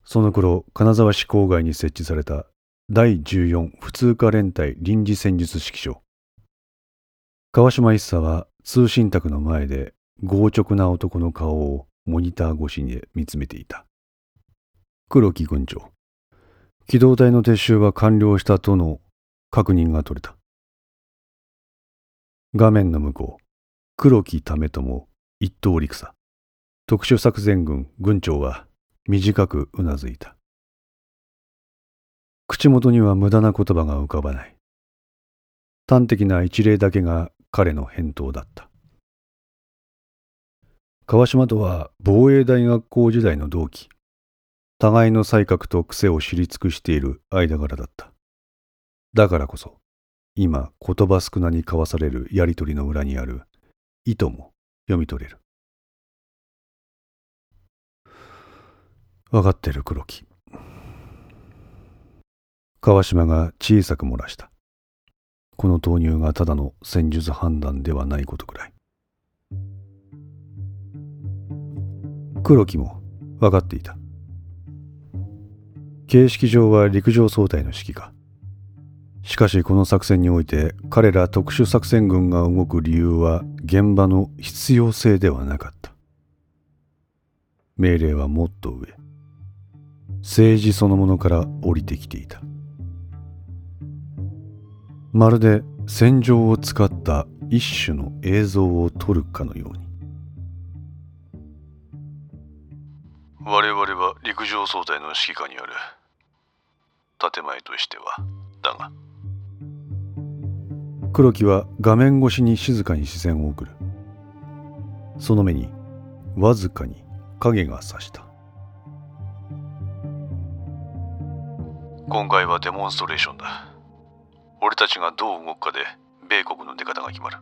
その頃、金沢市郊外に設置された第14普通科連隊臨時戦術指揮所。川島一茶は通信卓の前で強直な男の顔をモニター越しに見つめていた。黒木軍長、機動隊の撤収は完了したとの確認が取れた。画面の向こう、黒木為朝一等陸佐特殊作戦軍軍長は短くうなずいた。口元には無駄な言葉が浮かばない。端的な一例だけが彼の返答だった。川島とは防衛大学校時代の同期。互いの才覚と癖を知り尽くしている間柄だった。だからこそ、今言葉少なに交わされるやりとりの裏にある意図も読み取れる。わかってる黒木。川島が小さく漏らした。この投入がただの戦術判断ではないことくらい。黒木もわかっていた。形式上は陸上総隊の指揮か。しかしこの作戦において彼ら特殊作戦軍が動く理由は現場の必要性ではなかった。命令はもっと上、政治そのものから降りてきていた。まるで戦場を使った一種の映像を撮るかのように。 我々は陸上総隊の指揮下にある。建前としてはだが。 黒木は画面越しに静かに視線を送る。その目にわずかに影が差した。 今回はデモンストレーションだ。俺たちがどう動くかで米国の出方が決まる。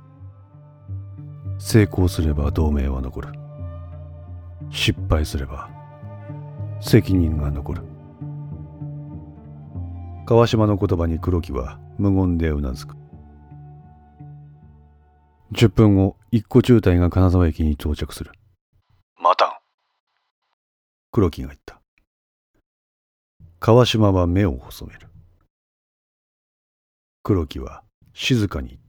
成功すれば同盟は残る。失敗すれば責任が残る。川島の言葉に黒木は無言でうなずく。10分後、一個中隊が金沢駅に到着する。 待たん。 黒木が言った。川島は目を細める。黒木は静かに言った。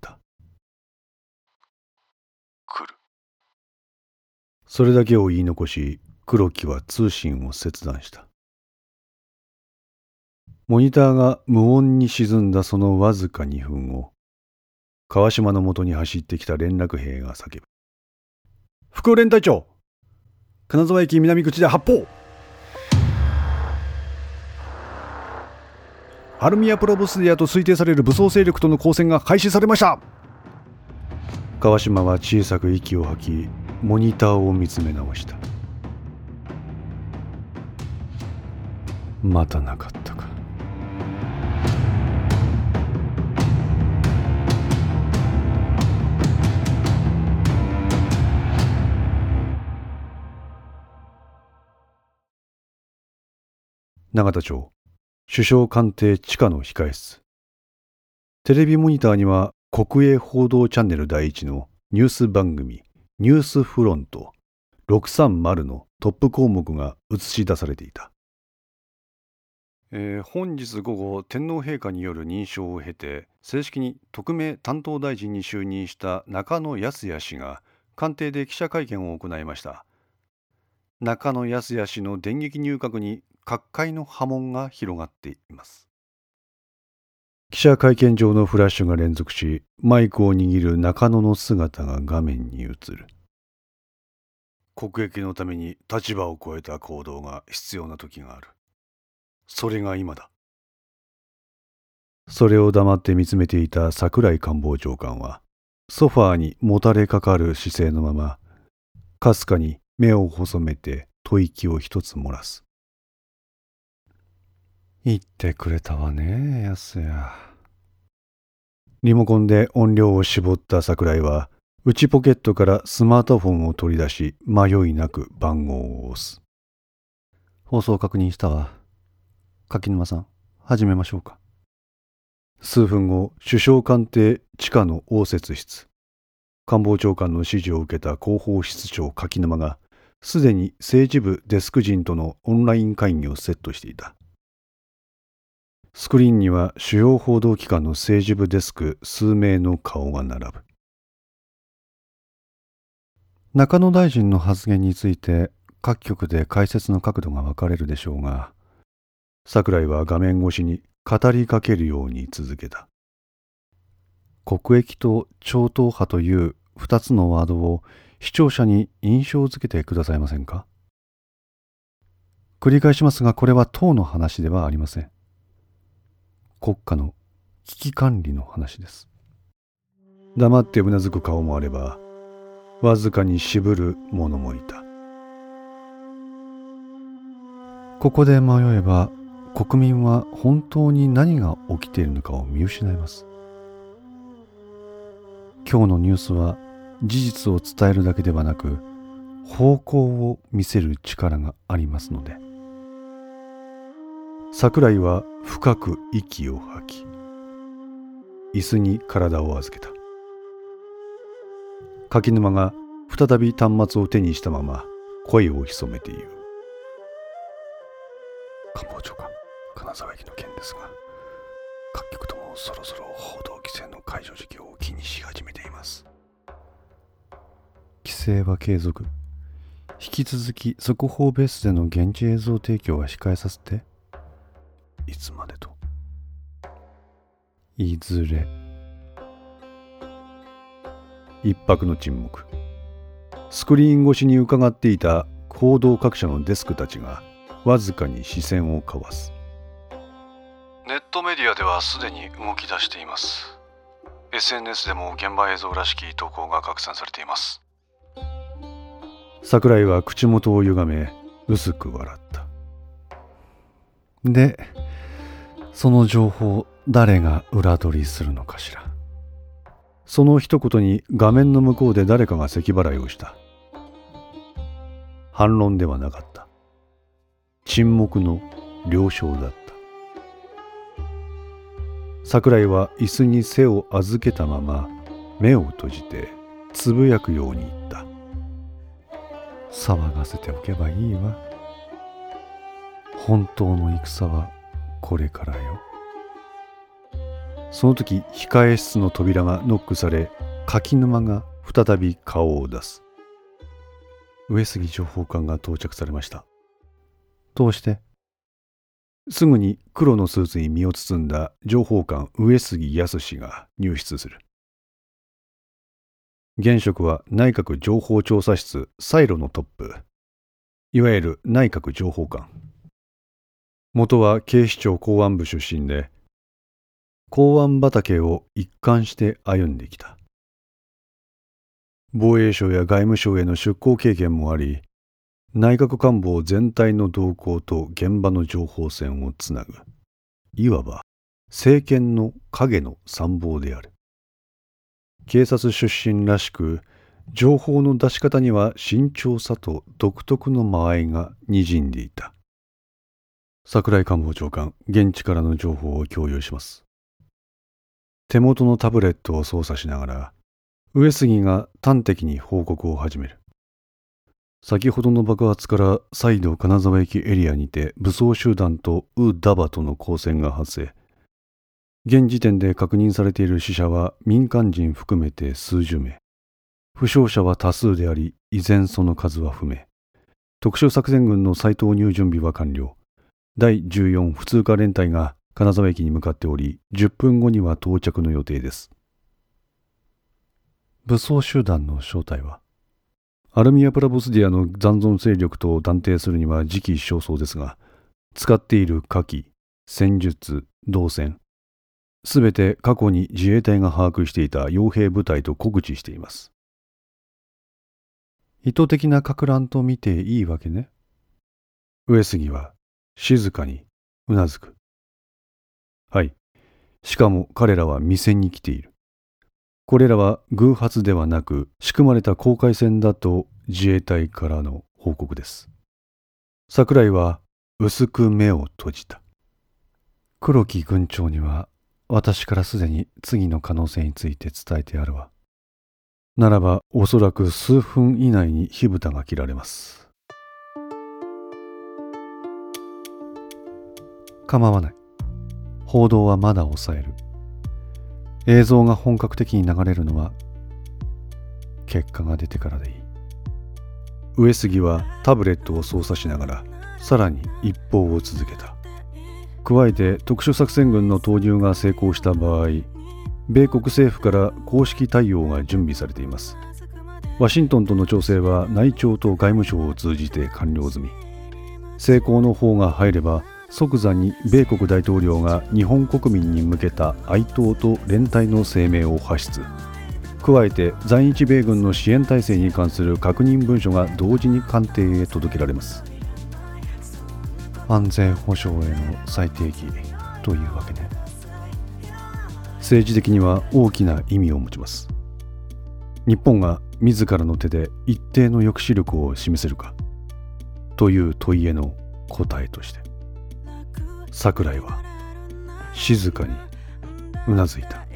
来る。 それだけを言い残し、黒木は通信を切断した。モニターが無音に沈んだそのわずか2分後、川島のもとに走ってきた連絡兵が叫ぶ。副連隊長、金沢駅南口で発砲。アルミア・プロボスディアと推定される武装勢力との交戦が開始されました。川島は小さく息を吐き、モニターを見つめ直した。またなかったか。永田町首相官邸地下の控え室。テレビモニターには国営報道チャンネル第一のニュース番組ニュースフロント630のトップ項目が映し出されていた。本日午後、天皇陛下による認証を経て正式に特命担当大臣に就任した中野靖也氏が官邸で記者会見を行いました。中野靖也氏の電撃入閣に各界の波紋が広がっています。記者会見場のフラッシュが連続し、マイクを握る中野の姿が画面に映る。国益のために立場を超えた行動が必要な時がある。それが今だ。それを黙って見つめていた櫻井官房長官は、ソファーにもたれかかる姿勢のまま、かすかに目を細めて吐息を一つ漏らす。言ってくれたわね、安也。リモコンで音量を絞った櫻井は、内ポケットからスマートフォンを取り出し、迷いなく番号を押す。放送確認したわ。柿沼さん、始めましょうか。数分後、首相官邸地下の応接室。官房長官の指示を受けた広報室長柿沼が、 すでに政治部デスク陣とのオンライン会議をセットしていた。スクリーンには主要報道機関の政治部デスク数名の顔が並ぶ。中野大臣の発言について各局で解説の角度が分かれるでしょうが、桜井は画面越しに語りかけるように続けた。国益と超党派という2つのワードを視聴者に印象づけてくださいませんか。繰り返しますが、これは党の話ではありません。国家の危機管理の話です。黙ってうなずく顔もあれば、わずかに渋る者もいた。ここで迷えば、国民は本当に何が起きているのかを見失います。今日のニュースは事実を伝えるだけではなく、方向を見せる力がありますので。桜井は深く息を吐き、椅子に体を預けた。柿沼が再び端末を手にしたまま声を潜めている。官房長官、金沢駅の件ですが、各局ともそろそろ報道規制の解除時期を気にし始めています。規制は継続。引き続き速報ベースでの現地映像提供は控えさせて。いつまでと。いずれ。一拍の沈黙。スクリーン越しに伺っていた報道各社のデスクたちがわずかに視線を交わす。 ネットメディアではすでに動き出しています。 SNS でも現場映像らしき投稿が拡散されています。 桜井は口元を歪め薄く笑った。で、その情報誰が裏取りするのかしら。その一言に画面の向こうで誰かが咳払いをした。反論ではなかった。沈黙の了承だった。桜井は椅子に背を預けたまま目を閉じてつぶやくように言った。騒がせておけばいいわ。本当の戦はこれからよ。その時、控え室の扉がノックされ、柿沼が再び顔を出す。上杉情報官が到着されました。通して。すぐに黒のスーツに身を包んだ情報官上杉康が入室する。現職は内閣情報調査室サイロのトップ、いわゆる内閣情報官。元は警視庁公安部出身で、公安畑を一貫して歩んできた。防衛省や外務省への出向経験もあり、内閣官房全体の動向と現場の情報線をつなぐ。いわば政権の影の参謀である。警察出身らしく、情報の出し方には慎重さと独特の間合いがにじんでいた。桜井官房長官、現地からの情報を共有します。手元のタブレットを操作しながら、上杉が端的に報告を始める。先ほどの爆発から再度金沢駅エリアにて武装集団とウ・ダバとの交戦が発生。現時点で確認されている死者は民間人含めて数十名。負傷者は多数であり、依然その数は不明。特殊作戦軍の再投入準備は完了。第14普通科連隊が金沢駅に向かっており、10分後には到着の予定です。武装集団の正体は、アルミア・プラボスディアの残存勢力と断定するには時期尚早ですが、使っている火器、戦術、動線、すべて過去に自衛隊が把握していた傭兵部隊と酷似しています。意図的な撹乱と見ていいわけね。上杉は静かにうなずく。はい。しかも彼らは店に来ている。これらは偶発ではなく仕組まれた公開戦だと自衛隊からの報告です。桜井は薄く目を閉じた。黒木軍長には私からすでに次の可能性について伝えてあるわ。ならばおそらく数分以内に火蓋が切られます。 構わない。報道はまだ抑える。映像が本格的に流れるのは結果が出てからでいい。上杉はタブレットを操作しながらさらに一報を続けた。加えて特殊作戦軍の投入が成功した場合、米国政府から公式対応が準備されています。ワシントンとの調整は内調と外務省を通じて完了済み。成功の方が入れば即座に米国大統領が日本国民に向けた哀悼と連帯の声明を発出。加えて在日米軍の支援体制に関する確認文書が同時に官邸へ届けられます。安全保障への再定義というわけね。政治的には大きな意味を持ちます。日本が自らの手で一定の抑止力を示せるかという問いへの答えとして、桜井は静かにうなずいた。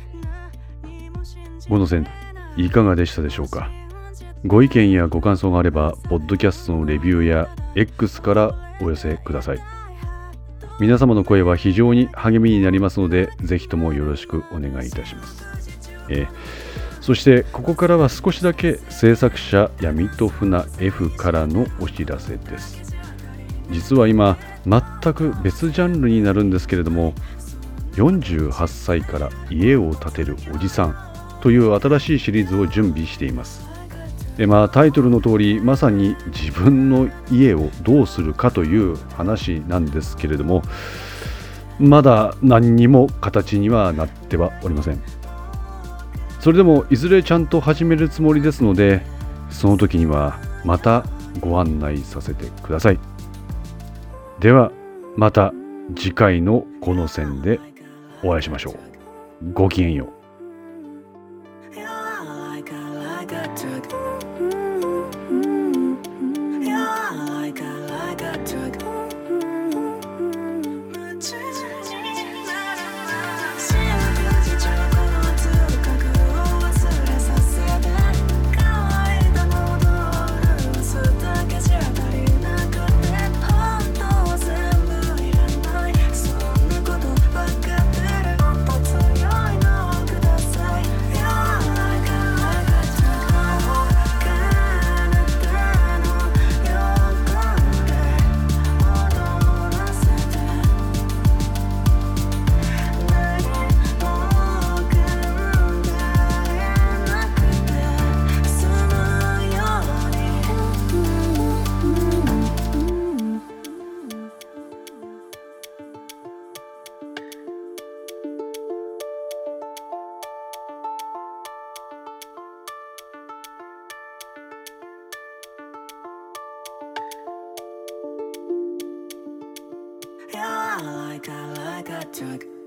5の線いかがでしたでしょうか。ご意見やご感想があればポッドキャストのレビューや X からお寄せください。皆様の声は非常に励みになりますので、ぜひともよろしくお願いいたします。そしてここからは少しだけ制作者闇と船 F からのお知らせです。実は今全く別ジャンルになるんですけれども、48歳から家を建てるおじさんという新しいシリーズを準備しています。タイトルの通り、まさに自分の家をどうするかという話なんですけれども、まだ何にも形にはなってはおりません。それでもいずれちゃんと始めるつもりですので、その時にはまたご案内させてください。ではまた次回のこの線でお会いしましょう。ごきげんよう。Yeah, like I took